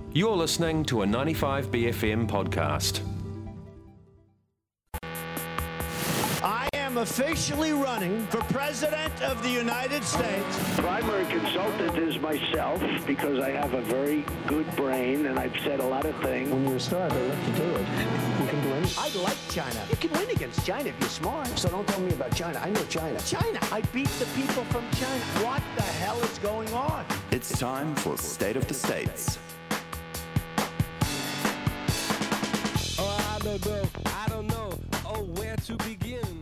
You're listening to a 95BFM podcast. I am officially running for President of the United States. Primary consultant is myself because I have a very good brain and I've said a lot of things. When you're a star, they let you do it. You can do anything. I like China. You can win against China if you're smart. So don't tell me about China. I know China. China. I beat the people from China. What the hell is going on? It's time for State of the States. I don't know, where to begin.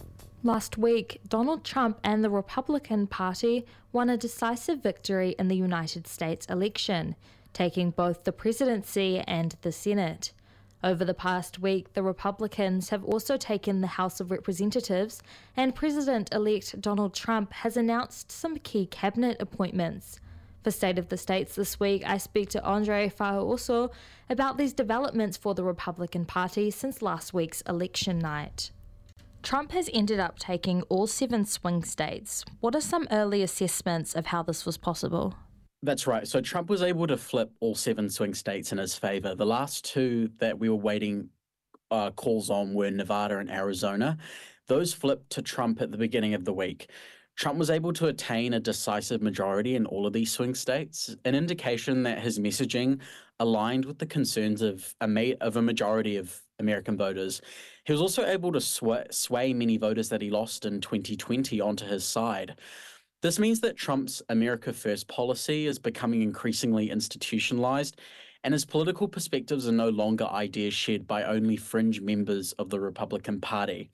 Last week, Donald Trump and the Republican Party won a decisive victory in the United States election, taking both the presidency and the Senate. Over the past week, the Republicans have also taken the House of Representatives, and President-elect Donald Trump has announced some key cabinet appointments. For State of the States this week, I speak to Andre Fahaoso about these developments for the Republican Party since last week's election night. Trump has ended up taking all 7 swing states. What are some early assessments of how this was possible? That's right. So Trump was able to flip all 7 swing states in his favor. The last 2 that we were waiting calls on were Nevada and Arizona. Those flipped to Trump at the beginning of the week. Trump was able to attain a decisive majority in all of these swing states, an indication that his messaging aligned with the concerns of a majority of American voters. He was also able to sway many voters that he lost in 2020 onto his side. This means that Trump's America First policy is becoming increasingly institutionalized, and his political perspectives are no longer ideas shared by only fringe members of the Republican Party.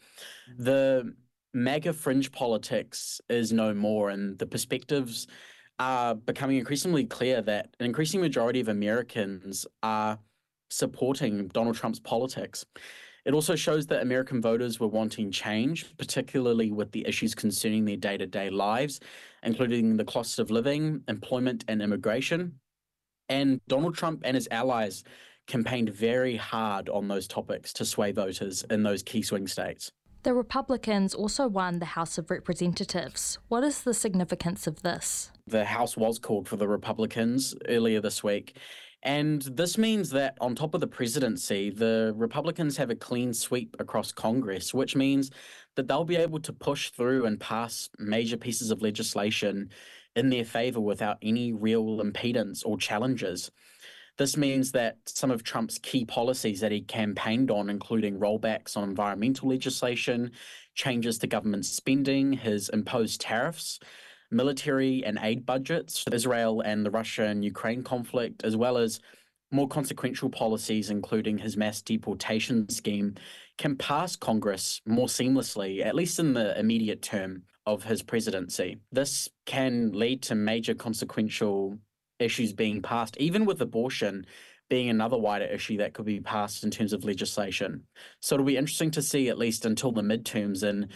The MAGA fringe politics is no more, and the perspectives are becoming increasingly clear that an increasing majority of Americans are supporting Donald Trump's politics. It also shows that American voters were wanting change, particularly with the issues concerning their day-to-day lives, including the cost of living, employment, and immigration. And Donald Trump and his allies campaigned very hard on those topics to sway voters in those key swing states. The Republicans also won the House of Representatives. What is the significance of this? The House was called for the Republicans earlier this week. And this means that on top of the presidency, the Republicans have a clean sweep across Congress, which means that they'll be able to push through and pass major pieces of legislation in their favor without any real impedance or challenges. This means that some of Trump's key policies that he campaigned on, including rollbacks on environmental legislation, changes to government spending, his imposed tariffs, military and aid budgets, Israel and the Russia and Ukraine conflict, as well as more consequential policies, including his mass deportation scheme, can pass Congress more seamlessly, at least in the immediate term of his presidency. This can lead to major consequential issues being passed, even with abortion being another wider issue that could be passed in terms of legislation. So it'll be interesting to see, at least until the midterms in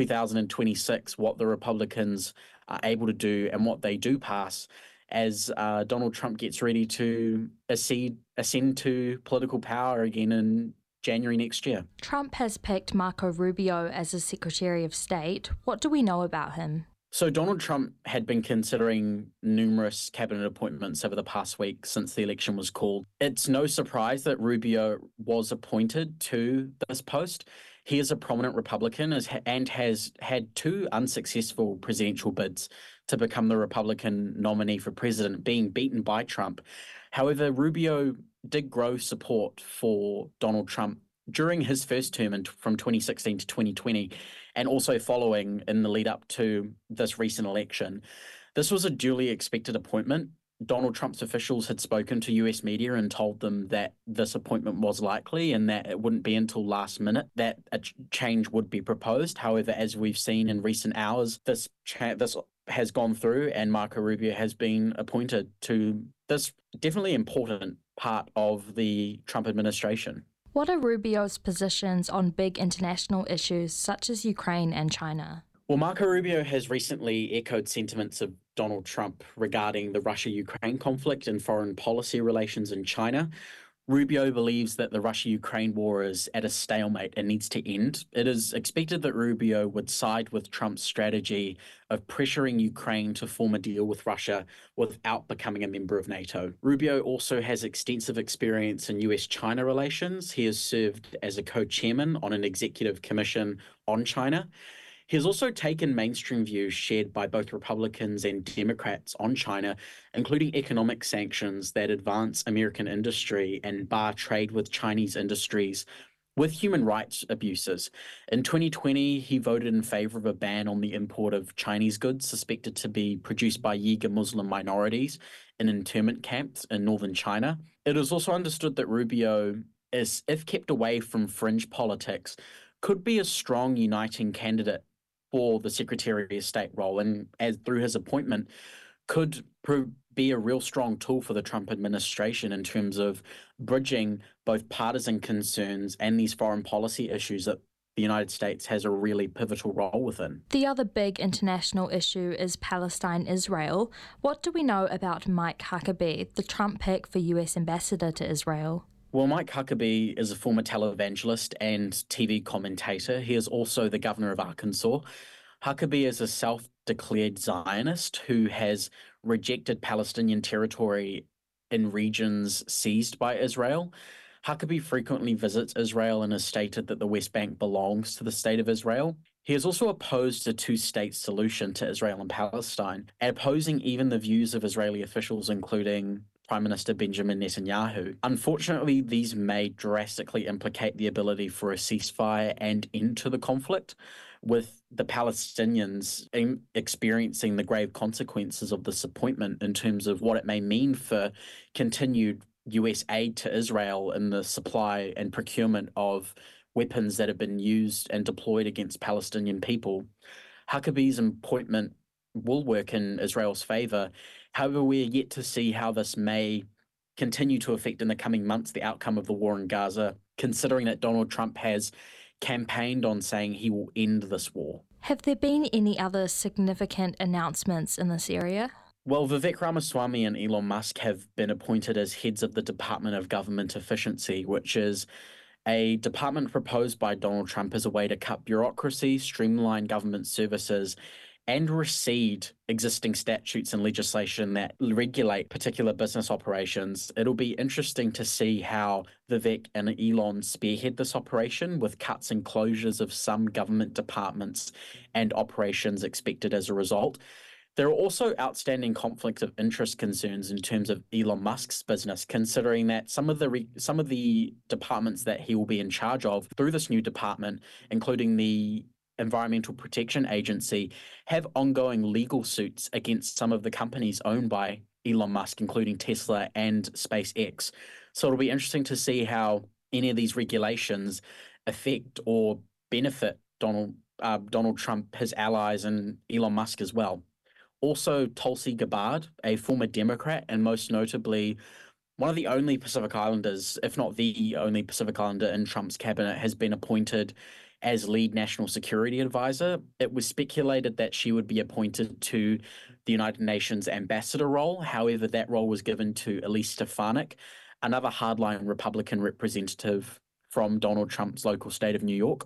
2026, what the Republicans are able to do and what they do pass as Donald Trump gets ready to ascend to political power again in January next year. Trump has picked Marco Rubio as his Secretary of State. What do we know about him? So Donald Trump had been considering numerous cabinet appointments over the past week since the election was called. It's no surprise that Rubio was appointed to this post. He is a prominent Republican and has had 2 unsuccessful presidential bids to become the Republican nominee for president, being beaten by Trump. However, Rubio did grow support for Donald Trump during his first term from 2016 to 2020, and also following in the lead up to this recent election. This was a duly expected appointment. Donald Trump's officials had spoken to US media and told them that this appointment was likely and that it wouldn't be until last minute that a change would be proposed. However, as we've seen in recent hours, this has gone through and Marco Rubio has been appointed to this definitely important part of the Trump administration. What are Rubio's positions on big international issues such as Ukraine and China? Well, Marco Rubio has recently echoed sentiments of Donald Trump regarding the Russia-Ukraine conflict and foreign policy relations in China. Rubio believes that the Russia-Ukraine war is at a stalemate and needs to end. It is expected that Rubio would side with Trump's strategy of pressuring Ukraine to form a deal with Russia without becoming a member of NATO. Rubio also has extensive experience in US-China relations. He has served as a co-chairman on an executive commission on China. He has also taken mainstream views shared by both Republicans and Democrats on China, including economic sanctions that advance American industry and bar trade with Chinese industries with human rights abuses. In 2020, he voted in favor of a ban on the import of Chinese goods suspected to be produced by Uyghur Muslim minorities in internment camps in northern China. It is also understood that Rubio is, if kept away from fringe politics, could be a strong uniting candidate for the Secretary of State role, and as through his appointment could be a real strong tool for the Trump administration in terms of bridging both partisan concerns and these foreign policy issues that the United States has a really pivotal role within. The other big international issue is Palestine-Israel. What do we know about Mike Huckabee, the Trump pick for US ambassador to Israel? Well, Mike Huckabee is a former televangelist and TV commentator. He is also the governor of Arkansas. Huckabee is a self-declared Zionist who has rejected Palestinian territory in regions seized by Israel. Huckabee frequently visits Israel and has stated that the West Bank belongs to the state of Israel. He has also opposed a two-state solution to Israel and Palestine, opposing even the views of Israeli officials, including Prime Minister Benjamin Netanyahu. Unfortunately, these may drastically implicate the ability for a ceasefire and end to the conflict, with the Palestinians experiencing the grave consequences of this appointment in terms of what it may mean for continued US aid to Israel in the supply and procurement of weapons that have been used and deployed against Palestinian people. Huckabee's appointment will work in Israel's favor. However, we are yet to see how this may continue to affect in the coming months the outcome of the war in Gaza, considering that Donald Trump has campaigned on saying he will end this war. Have there been any other significant announcements in this area? Well, Vivek Ramaswamy and Elon Musk have been appointed as heads of the Department of Government Efficiency, which is a department proposed by Donald Trump as a way to cut bureaucracy, streamline government services, and recede existing statutes and legislation that regulate particular business operations. It'll be interesting to see how Vivek and Elon spearhead this operation, with cuts and closures of some government departments and operations expected as a result. There are also outstanding conflict of interest concerns in terms of Elon Musk's business, considering that some of the departments that he will be in charge of through this new department, including the Environmental Protection Agency, have ongoing legal suits against some of the companies owned by Elon Musk, including Tesla and SpaceX. So it'll be interesting to see how any of these regulations affect or benefit Donald Trump, his allies, and Elon Musk as well. Also, Tulsi Gabbard, a former Democrat and most notably one of the only Pacific Islanders, if not the only Pacific Islander in Trump's cabinet, has been appointed as lead national security advisor. It was speculated that she would be appointed to the United Nations ambassador role. However, that role was given to Elise Stefanik, another hardline Republican representative from Donald Trump's local state of New York.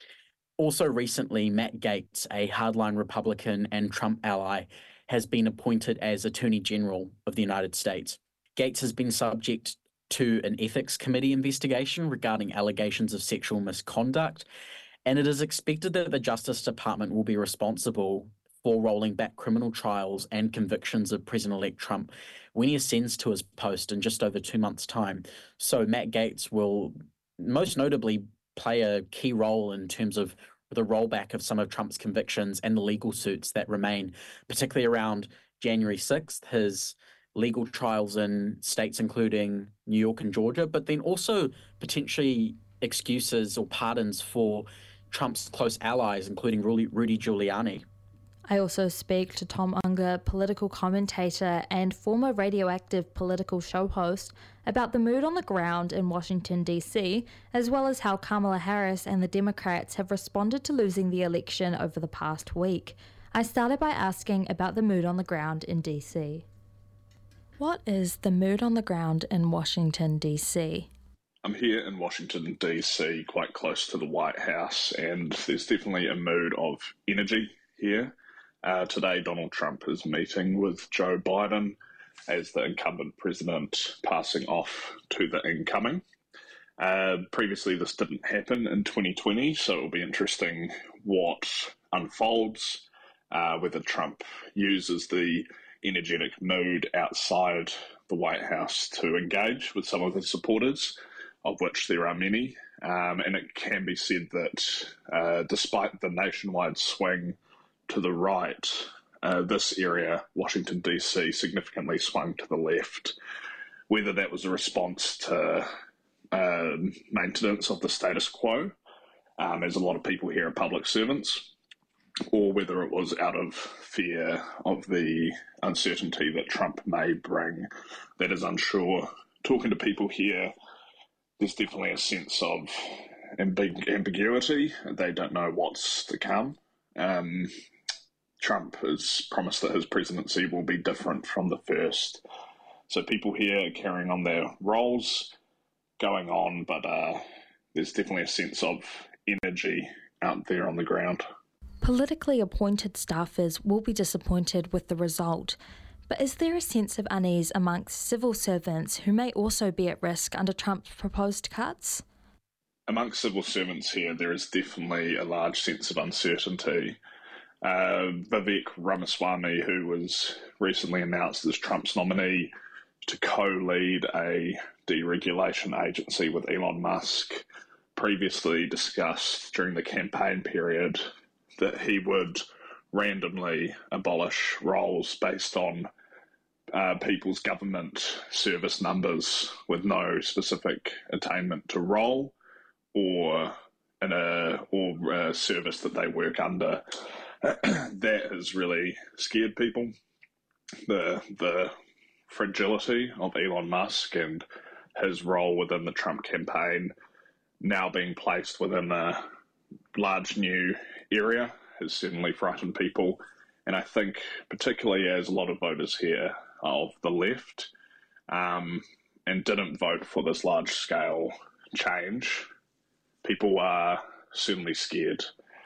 Also recently, Matt Gaetz, a hardline Republican and Trump ally, has been appointed as Attorney General of the United States. Gaetz has been subject to an ethics committee investigation regarding allegations of sexual misconduct, and it is expected that the Justice Department will be responsible for rolling back criminal trials and convictions of President-elect Trump when he ascends to his post in just over 2 months' time. So Matt Gaetz will most notably play a key role in terms of the rollback of some of Trump's convictions and the legal suits that remain, particularly around January 6th, his legal trials in states including New York and Georgia, but then also potentially excuses or pardons for Trump's close allies, including Rudy Giuliani. I also speak to Tom Unger, political commentator and former Radioactive political show host, about the mood on the ground in Washington, D.C., as well as how Kamala Harris and the Democrats have responded to losing the election over the past week. I started by asking about the mood on the ground in D.C. What is the mood on the ground in Washington, D.C.? I'm here in Washington, D.C., quite close to the White House, and there's definitely a mood of energy here. Today, Donald Trump is meeting with Joe Biden as the incumbent president passing off to the incoming. Previously, this didn't happen in 2020, so it'll be interesting what unfolds, whether Trump uses the energetic mood outside the White House to engage with some of his supporters, of which there are many. And it can be said that despite the nationwide swing to the right, this area, Washington, D.C., significantly swung to the left. Whether that was a response to maintenance of the status quo, as a lot of people here are public servants, or whether it was out of fear of the uncertainty that Trump may bring, that is unsure. Talking to people here, there's definitely a sense of ambiguity. They don't know what's to come. Trump has promised that his presidency will be different from the first. So people here are carrying on their roles, going on, but there's definitely a sense of energy out there on the ground. Politically appointed staffers will be disappointed with the result, but is there a sense of unease amongst civil servants who may also be at risk under Trump's proposed cuts? Amongst civil servants here, there is definitely a large sense of uncertainty. Vivek Ramaswamy, who was recently announced as Trump's nominee to co-lead a deregulation agency with Elon Musk, previously discussed during the campaign period that he would randomly abolish roles based on people's government service numbers with no specific attainment to role or a service that they work under. That has really scared people. The fragility of Elon Musk and his role within the Trump campaign now being placed within a large new area has certainly frightened people. And I think particularly as a lot of voters here of the left and didn't vote for this large-scale change, people are certainly scared.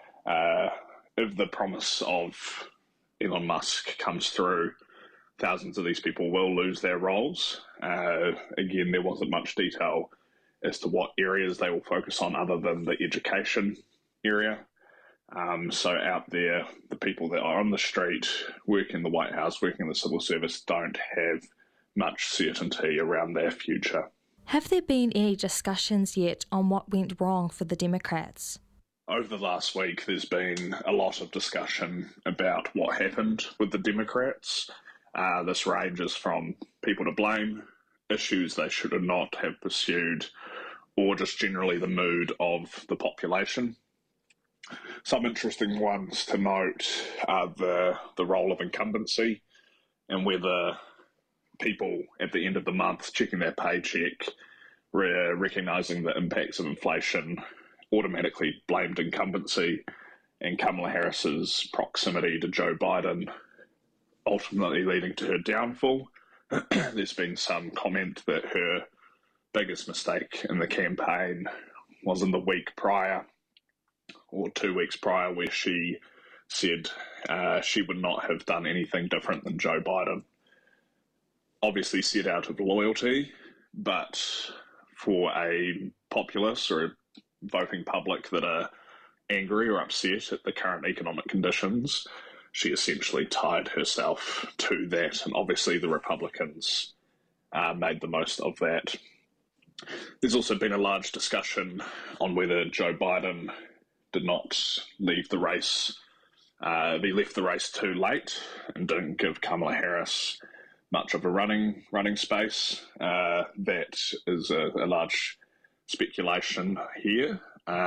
If the promise of Elon Musk comes through, thousands of these people will lose their roles. Again, there wasn't much detail as to what areas they will focus on other than the education area. So out there, the people that are on the street, working in the White House, working in the civil service, don't have much certainty around their future. Have there been any discussions yet on what went wrong for the Democrats? Over the last week, there's been a lot of discussion about what happened with the Democrats. This ranges from people to blame, issues they should not have pursued, or just generally the mood of the population. Some interesting ones to note are the role of incumbency and whether people at the end of the month checking their paycheck, recognising the impacts of inflation, automatically blamed incumbency and Kamala Harris's proximity to Joe Biden, ultimately leading to her downfall. There's been some comment that her biggest mistake in the campaign was in the week prior, or 2 weeks prior, where she said she would not have done anything different than Joe Biden. Obviously said out of loyalty, but for a populace or a voting public that are angry or upset at the current economic conditions, she essentially tied herself to that, and obviously the Republicans made the most of that. There's also been a large discussion on whether Joe Biden did not leave the race. He left the race too late and didn't give Kamala Harris much of a running space. That is a large speculation here.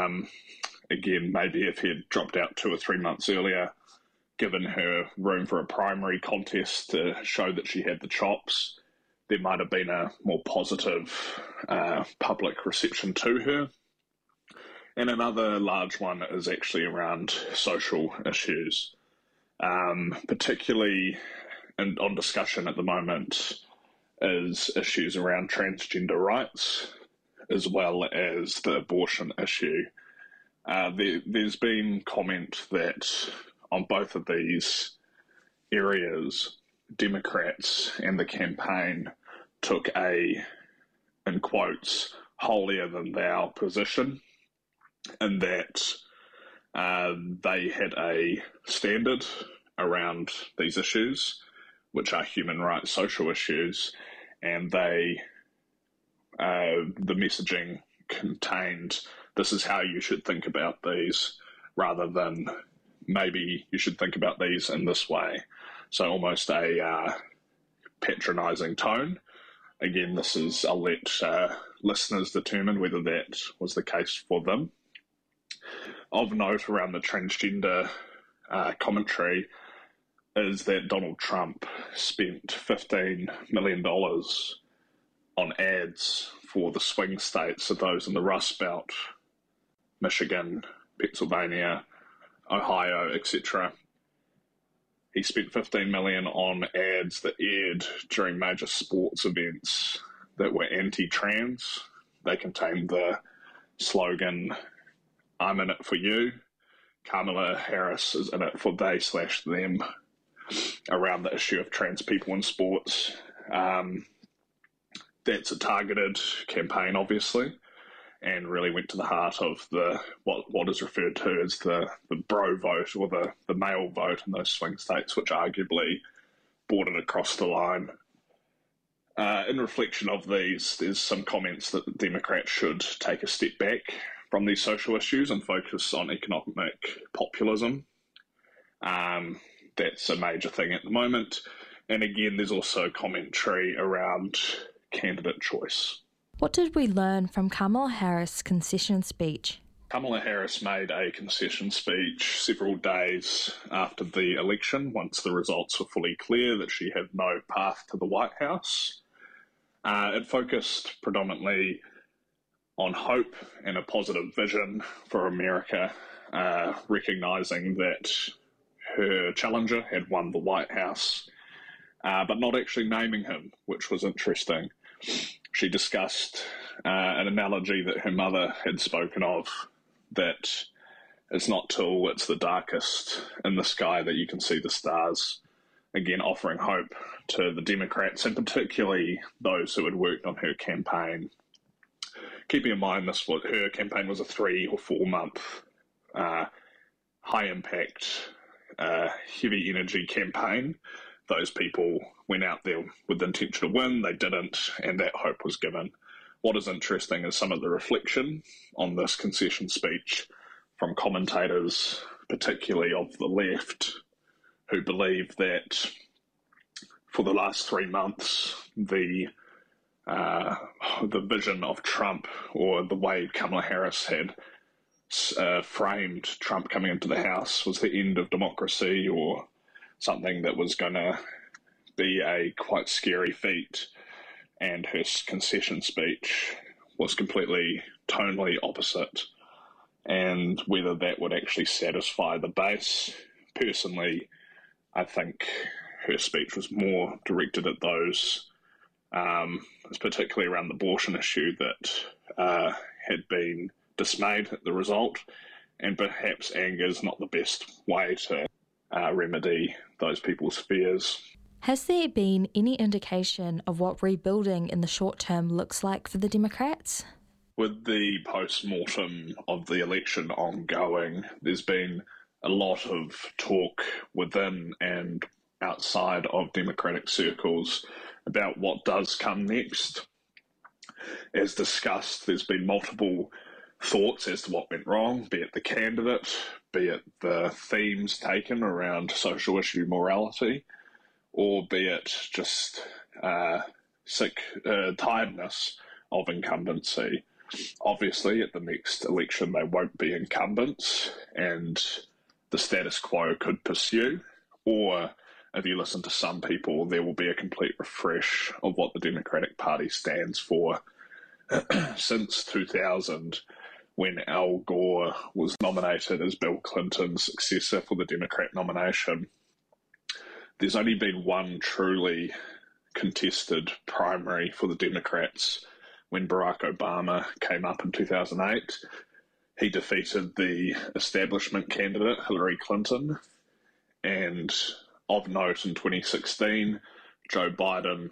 Again, maybe if he had dropped out 2 or 3 months earlier, given her room for a primary contest to show that she had the chops, there might have been a more positive public reception to her. And another large one is actually around social issues, particularly on discussion at the moment is issues around transgender rights. as well as the abortion issue. There's been comment that on both of these areas, Democrats and the campaign took a, in quotes, holier-than-thou position, in that they had a standard around these issues, which are human rights, social issues, and the messaging contained, this is how you should think about these, rather than maybe you should think about these in this way. So almost a patronising tone. Again, I'll let listeners determine whether that was the case for them. Of note around the transgender commentary is that Donald Trump spent $15 million on ads for the swing states, so those in the Rust Belt, Michigan, Pennsylvania, Ohio, etc. He spent $15 million on ads that aired during major sports events that were anti-trans. They contained the slogan, "I'm in it for you." Kamala Harris is in it for they/them, around the issue of trans people in sports. That's a targeted campaign, obviously, and really went to the heart of what is referred to as the bro vote, or the male vote in those swing states, which arguably brought it across the line. In reflection of these, there's some comments that the Democrats should take a step back from these social issues and focus on economic populism. That's a major thing at the moment. And again, there's also commentary around candidate choice. What did we learn from Kamala Harris' concession speech? Kamala Harris made a concession speech several days after the election, once the results were fully clear that she had no path to the White House. It focused predominantly on hope and a positive vision for America, recognising that her challenger had won the White House, but not actually naming him, which was interesting. She discussed an analogy that her mother had spoken of, that it's not till it's the darkest in the sky that you can see the stars. Again, offering hope to the Democrats, and particularly those who had worked on her campaign. Keeping in mind her campaign was a 3 or 4 month high impact, heavy energy campaign. Those people went out there with the intention to win, they didn't, and that hope was given. What is interesting is some of the reflection on this concession speech from commentators, particularly of the left, who believe that for the last 3 months, the vision of Trump, or the way Kamala Harris had framed Trump coming into the House, was the end of democracy, or something that was going to be a quite scary feat. And her concession speech was completely tonally opposite. And whether that would actually satisfy the base, personally, I think her speech was more directed at those, particularly around the abortion issue, that had been dismayed at the result, and perhaps anger is not the best way to remedy those people's fears. Has there been any indication of what rebuilding in the short term looks like for the Democrats? With the post-mortem of the election ongoing, there's been a lot of talk within and outside of Democratic circles about what does come next. As discussed, there's been multiple thoughts as to what went wrong, be it the candidate, be it the themes taken around social issue morality, or be it just tiredness of incumbency. Obviously, at the next election, they won't be incumbents, and the status quo could pursue. Or, if you listen to some people, there will be a complete refresh of what the Democratic Party stands for. Since 2000, when Al Gore was nominated as Bill Clinton's successor for the Democrat nomination, there's only been one truly contested primary for the Democrats, when Barack Obama came up in 2008. He defeated the establishment candidate, Hillary Clinton. And of note, in 2020, Joe Biden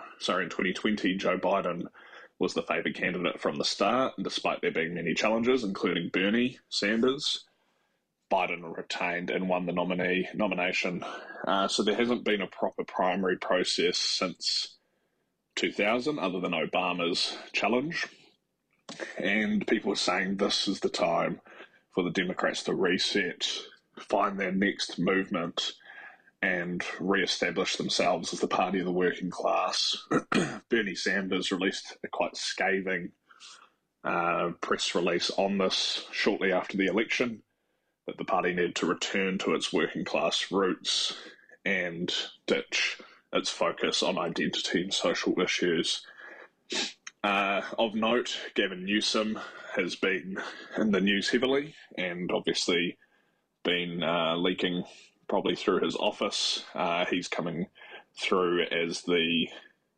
was the favoured candidate from the start, despite there being many challenges, including Bernie Sanders. Biden retained and won the nomination. So there hasn't been a proper primary process since 2000, other than Obama's challenge. And people are saying this is the time for the Democrats to reset, find their next movement, and re-establish themselves as the party of the working class. Bernie Sanders released a quite scathing press release on this shortly after the election, that the party needed to return to its working class roots and ditch its focus on identity and social issues. Of note, Gavin Newsom has been in the news heavily and obviously been leaking probably through his office. He's coming through as the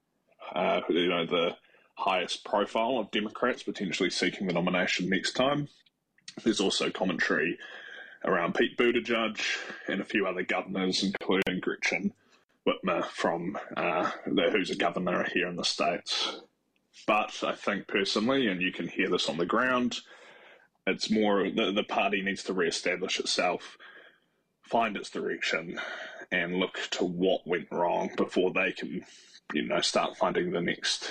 highest profile of Democrats potentially seeking the nomination next time. There's also commentary around Pete Buttigieg and a few other governors, including Gretchen Whitmer, who's a governor here in the States. But I think personally, and you can hear this on the ground, it's more the party needs to re-establish itself, find its direction, and look to what went wrong before they can, start finding the next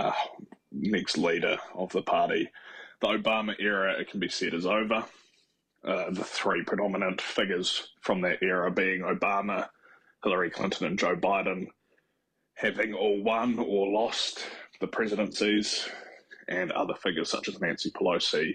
leader of the party. The Obama era, it can be said, is over. The three predominant figures from that era being Obama, Hillary Clinton, and Joe Biden, having all won or lost the presidencies, and other figures such as Nancy Pelosi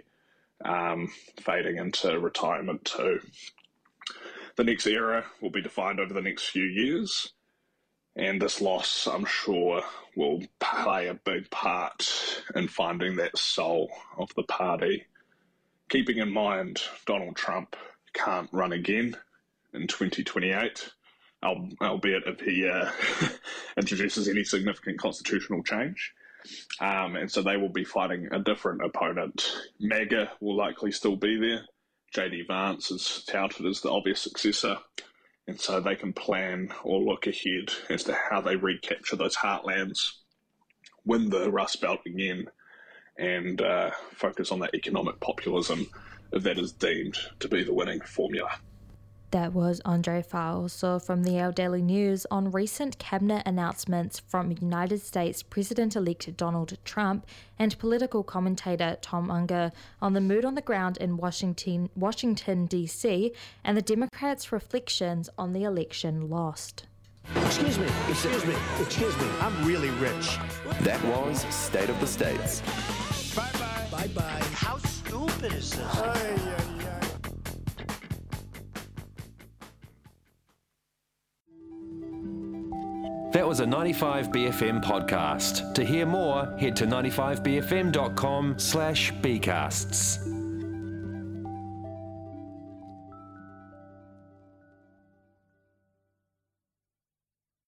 fading into retirement too. The next era will be defined over the next few years, and this loss, I'm sure, will play a big part in finding that soul of the party. Keeping in mind Donald Trump can't run again in 2028, albeit if he introduces any significant constitutional change. And so they will be fighting a different opponent. MAGA will likely still be there. J.D. Vance is touted as the obvious successor. And so they can plan or look ahead as to how they recapture those heartlands, win the Rust Belt again, and focus on that economic populism if that is deemed to be the winning formula. That was Andre Farr, also from the Our Daily News, on recent cabinet announcements from United States President-elect Donald Trump and political commentator Tom Unger on the mood on the ground in Washington, D.C. and the Democrats' reflections on the election lost. Excuse me, I'm really rich. That was State of the States. Bye-bye. Bye-bye. How stupid is this? That was a 95BFM podcast. To hear more, head to 95bfm.com/bcasts.